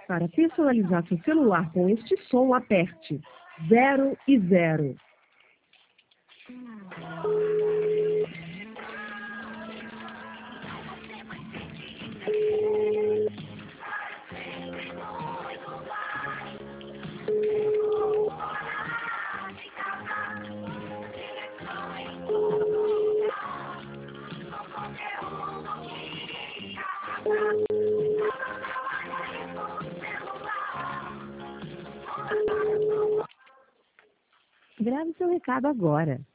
Para personalizar seu celular com este som, aperte 0 e 0. Grave seu recado agora.